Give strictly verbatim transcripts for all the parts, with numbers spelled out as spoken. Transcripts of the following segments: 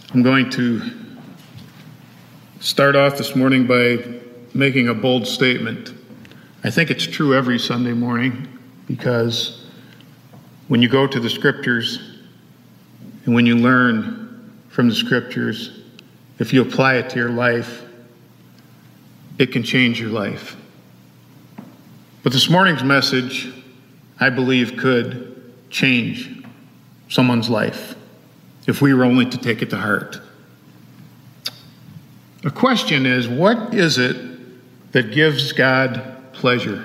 I'm going to start off this morning by making a bold statement. I think it's true every Sunday morning because when you go to the scriptures and when you learn from the scriptures, if you apply it to your life, it can change your life. But this morning's message, I believe, could change someone's life if we were only to take it to heart. The question is, what is it that gives God pleasure?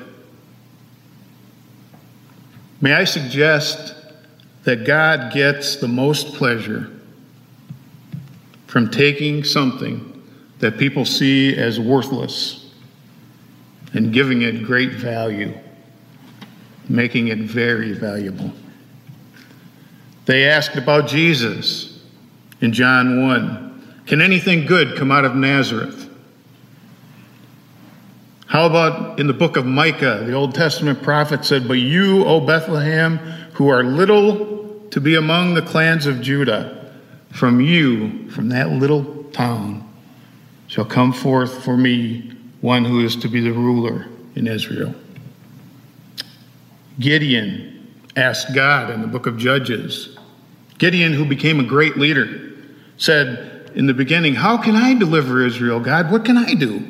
May I suggest that God gets the most pleasure from taking something that people see as worthless and giving it great value, making it very valuable. They asked about Jesus in John one. Can anything good come out of Nazareth? How about in the book of Micah, the Old Testament prophet said, but you, O Bethlehem, who are little to be among the clans of Judah, from you, from that little town, shall come forth for me one who is to be the ruler in Israel. Gideon asked God in the book of Judges. Gideon, who became a great leader, said in the beginning, how can I deliver Israel, God? What can I do?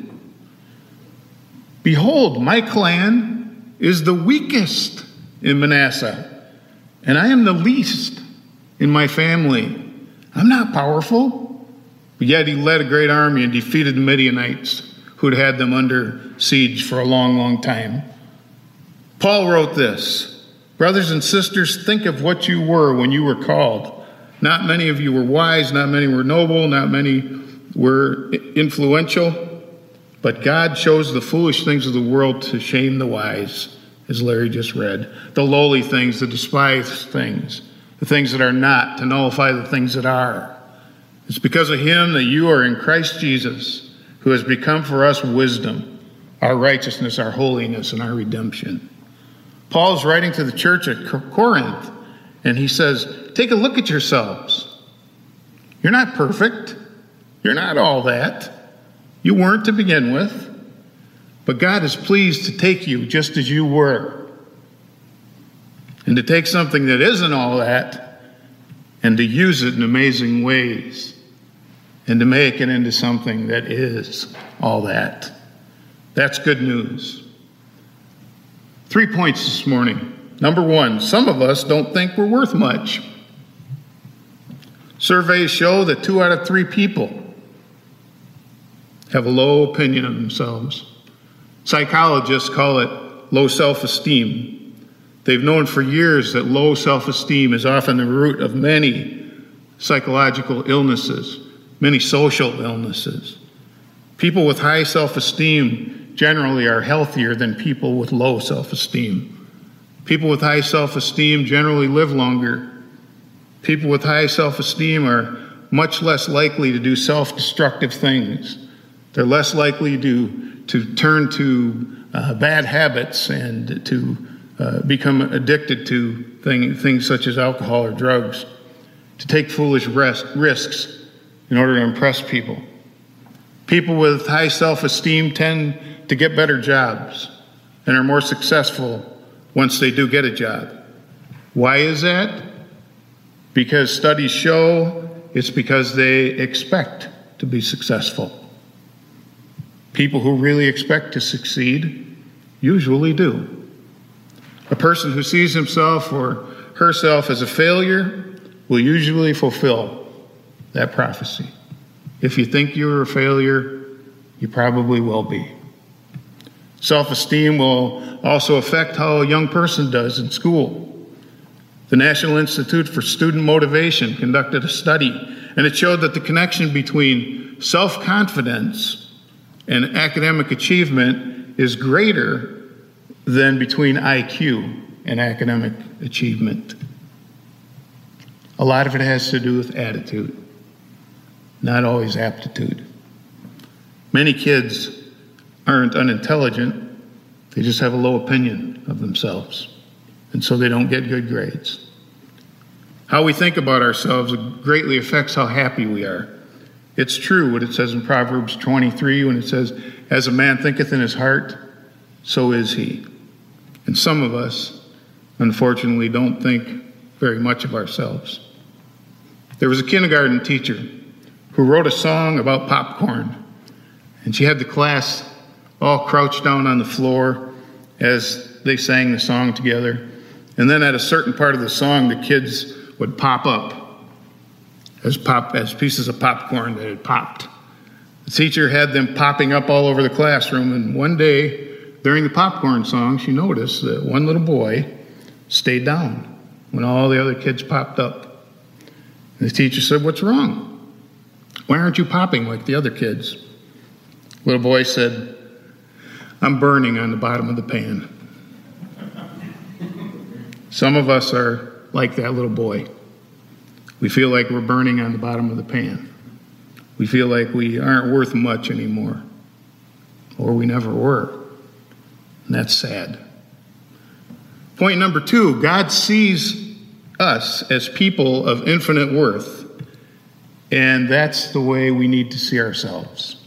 Behold, my clan is the weakest in Manasseh, and I am the least in my family. I'm not powerful. But yet he led a great army and defeated the Midianites, who'd had them under siege for a long, long time. Paul wrote this. Brothers and sisters, think of what you were when you were called. Not many of you were wise, not many were noble, not many were influential, but God chose the foolish things of the world to shame the wise, as Larry just read. The lowly things, the despised things, the things that are not, to nullify the things that are. It's because of him that you are in Christ Jesus, who has become for us wisdom, our righteousness, our holiness, and our redemption. Paul's writing to the church at Corinth, and he says, take a look at yourselves. You're not perfect. You're not all that. You weren't to begin with. But God is pleased to take you just as you were. And to take something that isn't all that and to use it in amazing ways. And to make it into something that is all that. That's good news. Three points this morning. Number one, some of us don't think we're worth much. Surveys show that two out of three people have a low opinion of themselves. Psychologists call it low self-esteem. They've known for years that low self-esteem is often the root of many psychological illnesses, many social illnesses. People with high self-esteem generally are healthier than people with low self-esteem. People with high self-esteem generally live longer. People with high self-esteem are much less likely to do self-destructive things. They're less likely to, to turn to uh, bad habits and to uh, become addicted to thing, things such as alcohol or drugs, to take foolish rest, risks in order to impress people. People with high self-esteem tend to get better jobs and are more successful once they do get a job. Why is that? Because studies show it's because they expect to be successful. People who really expect to succeed usually do. A person who sees himself or herself as a failure will usually fulfill that prophecy. If you think you're a failure, you probably will be. Self-esteem will also affect how a young person does in school. The National Institute for Student Motivation conducted a study, and it showed that the connection between self-confidence and academic achievement is greater than between I Q and academic achievement. A lot of it has to do with attitude, not always aptitude. Many kids aren't unintelligent, they just have a low opinion of themselves, and so they don't get good grades. How we think about ourselves greatly affects how happy we are. It's true what it says in Proverbs twenty-three when it says, "As a man thinketh in his heart, so is he." And some of us, unfortunately, don't think very much of ourselves. There was a kindergarten teacher who wrote a song about popcorn, and she had the class all crouched down on the floor as they sang the song together. And then at a certain part of the song, the kids would pop up as pop as pieces of popcorn that had popped. The teacher had them popping up all over the classroom, and one day during the popcorn song, she noticed that one little boy stayed down when all the other kids popped up. And the teacher said, "What's wrong? Why aren't you popping like the other kids?" Little boy said, "I'm burning on the bottom of the pan." Some of us are like that little boy. We feel like we're burning on the bottom of the pan. We feel like we aren't worth much anymore, or we never were. And that's sad. Point number two, God sees us as people of infinite worth, and that's the way we need to see ourselves.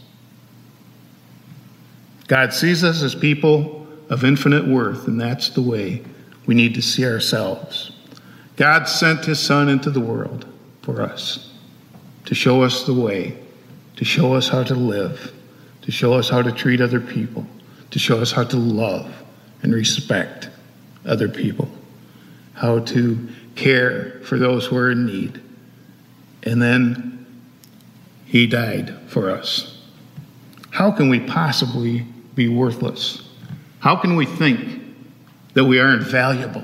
God sees us as people of infinite worth, and that's the way we need to see ourselves. God sent his Son into the world for us, to show us the way, to show us how to live, to show us how to treat other people, to show us how to love and respect other people, how to care for those who are in need. And then he died for us. How can we possibly be worthless? How can we think that we aren't valuable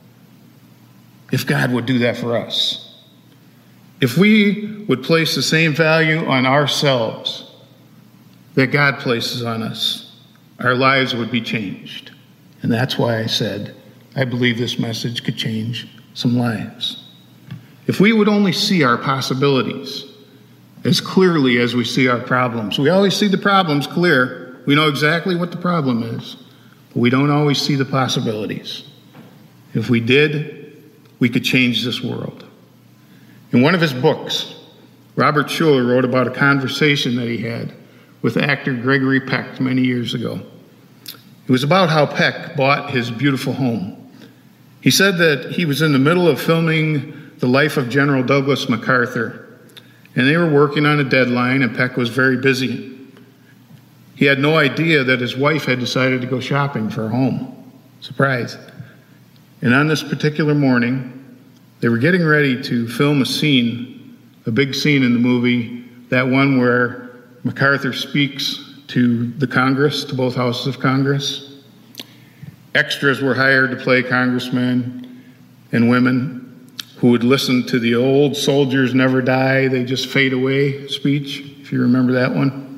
if God would do that for us? If we would place the same value on ourselves that God places on us, our lives would be changed. And that's why I said, I believe this message could change some lives. If we would only see our possibilities as clearly as we see our problems. We always see the problems clear. We know exactly what the problem is, but we don't always see the possibilities. If we did, we could change this world. In one of his books, Robert Schuller wrote about a conversation that he had with actor Gregory Peck many years ago. It was about how Peck bought his beautiful home. He said that he was in the middle of filming the life of General Douglas MacArthur, and they were working on a deadline, and Peck was very busy. He had no idea that his wife had decided to go shopping for a home. Surprise. And on this particular morning, they were getting ready to film a scene, a big scene in the movie, that one where MacArthur speaks to the Congress, to both houses of Congress. Extras were hired to play congressmen and women who would listen to the old "soldiers never die, they just fade away" speech, if you remember that one.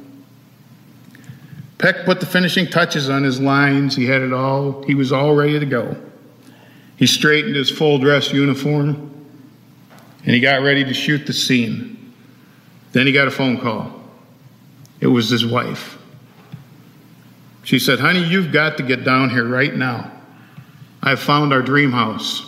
Peck put the finishing touches on his lines. He had it all. He was all ready to go. He straightened his full dress uniform, and he got ready to shoot the scene. Then he got a phone call. It was his wife. She said, "Honey, you've got to get down here right now. I've found our dream house."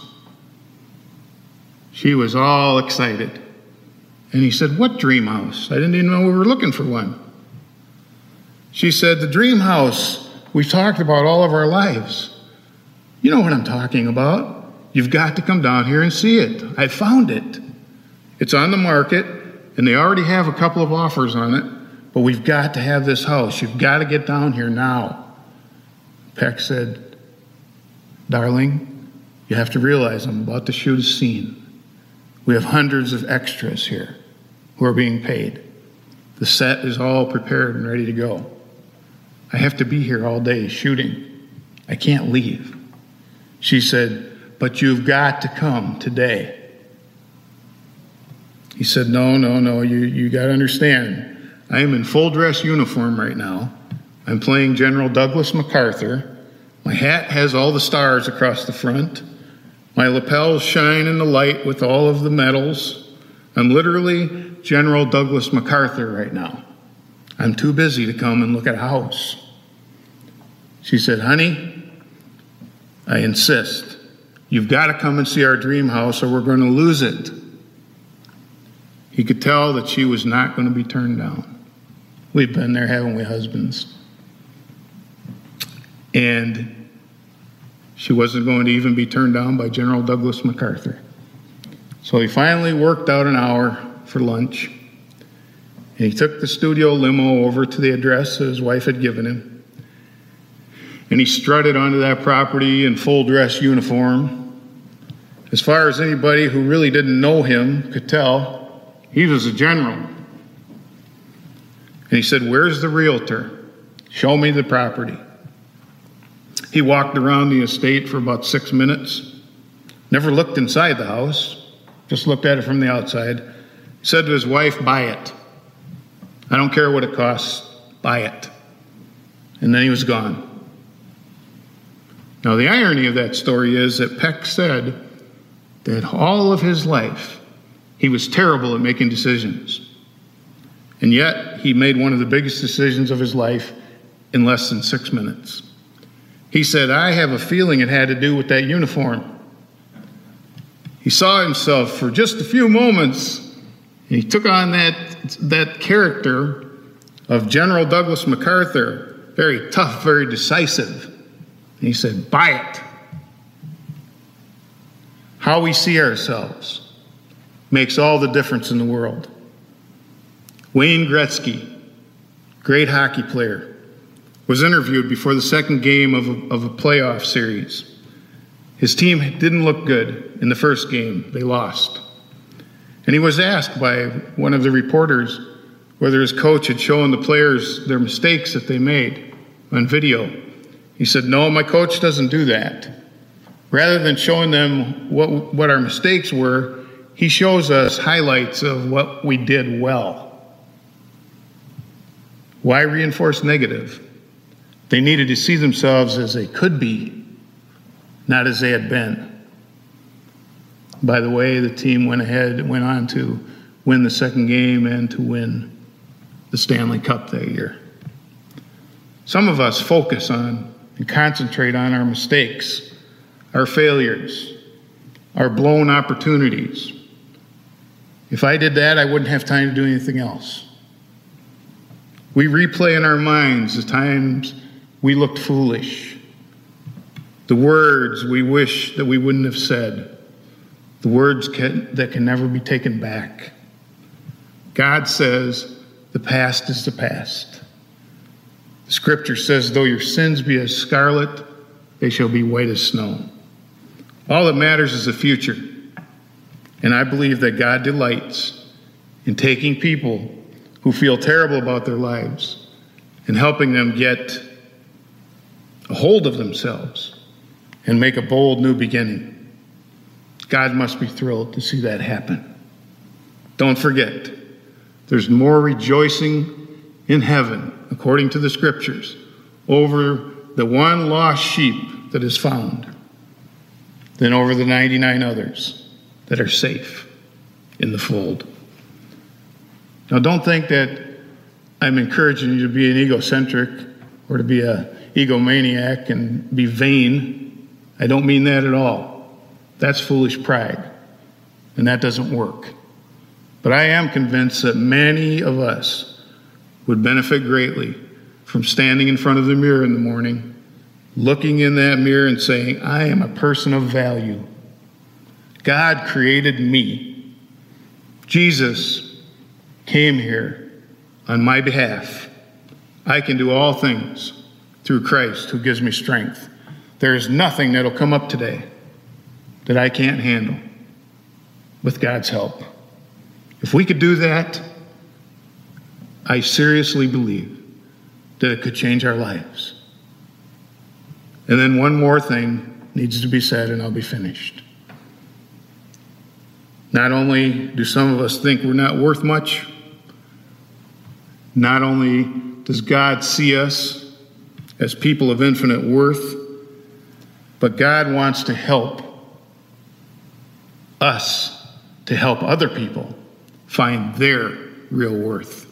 She was all excited. And he said, "What dream house? I didn't even know we were looking for one." She said, "The dream house we've talked about all of our lives. You know what I'm talking about. You've got to come down here and see it. I found it. It's on the market, and they already have a couple of offers on it, but we've got to have this house. You've got to get down here now." Peck said, "Darling, you have to realize I'm about to shoot a scene. We have hundreds of extras here who are being paid. The set is all prepared and ready to go. I have to be here all day shooting. I can't leave." She said, "But you've got to come today." He said, no, no, no, you, you got to understand. I am in full dress uniform right now. I'm playing General Douglas MacArthur. My hat has all the stars across the front. My lapels shine in the light with all of the medals. I'm literally General Douglas MacArthur right now. I'm too busy to come and look at a house. She said, "Honey, I insist. You've got to come and see our dream house or we're going to lose it. He could tell that she was not going to be turned down. We've been there, haven't we, husbands? And she wasn't going to even be turned down by General Douglas MacArthur. So he finally worked out an hour for lunch. And he took the studio limo over to the address that his wife had given him. And he strutted onto that property in full dress uniform. As far as anybody who really didn't know him could tell, he was a general. And he said, "Where's the realtor? Show me the property." He walked around the estate for about six minutes, never looked inside the house, just looked at it from the outside. He said to his wife, "Buy it. I don't care what it costs, buy it." And then he was gone. Now, the irony of that story is that Peck said that all of his life, he was terrible at making decisions. And yet, he made one of the biggest decisions of his life in less than six minutes. He said, "I have a feeling it had to do with that uniform." He saw himself for just a few moments, and he took on that, that character of General Douglas MacArthur, very tough, very decisive. And he said, "Buy it." How we see ourselves makes all the difference in the world. Wayne Gretzky, great hockey player, was interviewed before the second game of a, of a playoff series. His team didn't look good in the first game. They lost. And he was asked by one of the reporters whether his coach had shown the players their mistakes that they made on video. He said, "No, my coach doesn't do that. Rather than showing them what, what our mistakes were, he shows us highlights of what we did well." Why reinforce negative? They needed to see themselves as they could be, not as they had been. By the way, the team went ahead, went on to win the second game and to win the Stanley Cup that year. Some of us focus on and concentrate on our mistakes, our failures, our blown opportunities. If I did that, I wouldn't have time to do anything else. We replay in our minds the times we looked foolish, the words we wish that we wouldn't have said, the words can, that can never be taken back. God says the past is the past. The scripture says, "Though your sins be as scarlet, they shall be white as snow." All that matters is the future. And I believe that God delights in taking people who feel terrible about their lives and helping them get a hold of themselves and make a bold new beginning. God must be thrilled to see that happen. Don't forget, there's more rejoicing in heaven, according to the scriptures, over the one lost sheep that is found than over the ninety-nine others that are safe in the fold. Now, don't think that I'm encouraging you to be an egocentric or to be an egomaniac and be vain. I don't mean that at all. That's foolish pride, and that doesn't work. But I am convinced that many of us would benefit greatly from standing in front of the mirror in the morning, looking in that mirror and saying, "I am a person of value. God created me. Jesus came here on my behalf. I can do all things through Christ who gives me strength. There is nothing that'll come up today that I can't handle with God's help." If we could do that, I seriously believe that it could change our lives. And then one more thing needs to be said, and I'll be finished. Not only do some of us think we're not worth much, not only does God see us as people of infinite worth, but God wants to help us to help other people find their real worth.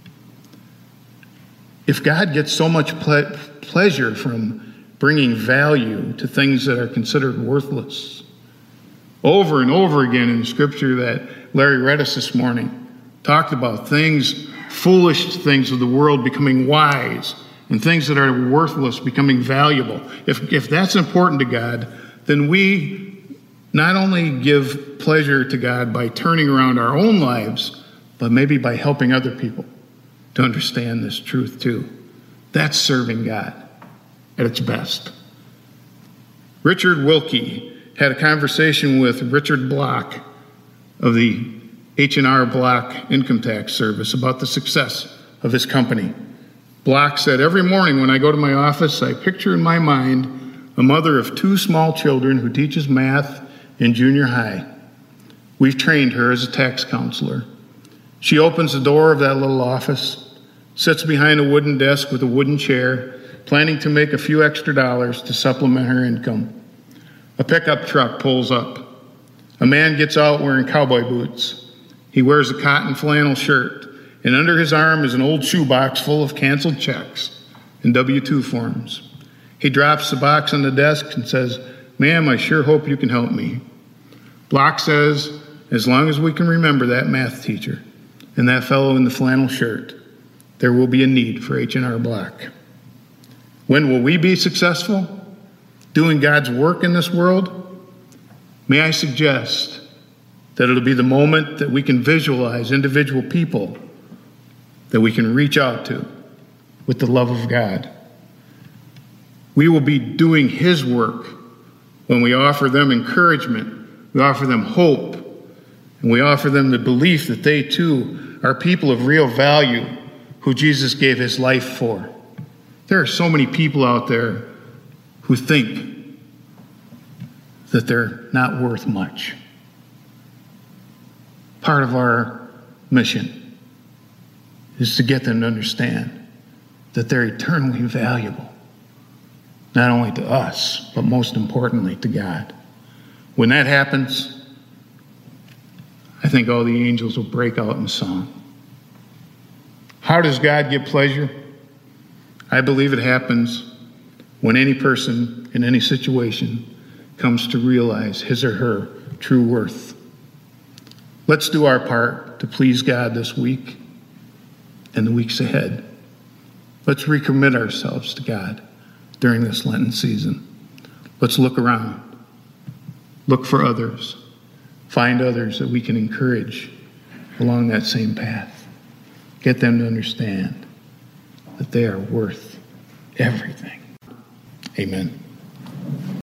If God gets so much ple- pleasure from bringing value to things that are considered worthless, Over and over again in the scripture that Larry read us this morning, talked about things, foolish things of the world becoming wise, and things that are worthless becoming valuable. If, if that's important to God, then we not only give pleasure to God by turning around our own lives, but maybe by helping other people to understand this truth too. That's serving God at its best. Richard Wilkie had a conversation with Richard Block of the H and R Block Income Tax Service about the success of his company. Block said, every morning when I go to my office, I picture in my mind a mother of two small children who teaches math in junior high. We've trained her as a tax counselor. She opens the door of that little office, sits behind a wooden desk with a wooden chair, planning to make a few extra dollars to supplement her income. A pickup truck pulls up. A man gets out wearing cowboy boots. He wears a cotton flannel shirt, and under his arm is an old shoebox full of canceled checks and W two forms. He drops the box on the desk and says, "Ma'am, I sure hope you can help me." Block says, as long as we can remember that math teacher and that fellow in the flannel shirt, there will be a need for H and R Block. When will we be successful doing God's work in this world? May I suggest that it'll be the moment that we can visualize individual people that we can reach out to with the love of God. We will be doing His work when we offer them encouragement, we offer them hope, and we offer them the belief that they too are people of real value who Jesus gave His life for. There are so many people out there who think that they're not worth much. Part of our mission is to get them to understand that they're eternally valuable, not only to us, but most importantly to God. When that happens, I think all the angels will break out in song. How does God get pleasure? I believe it happens when any person in any situation comes to realize his or her true worth. Let's do our part to please God this week and the weeks ahead. Let's recommit ourselves to God during this Lenten season. Let's look around. Look for others. Find others that we can encourage along that same path. Get them to understand that they are worth everything. Amen.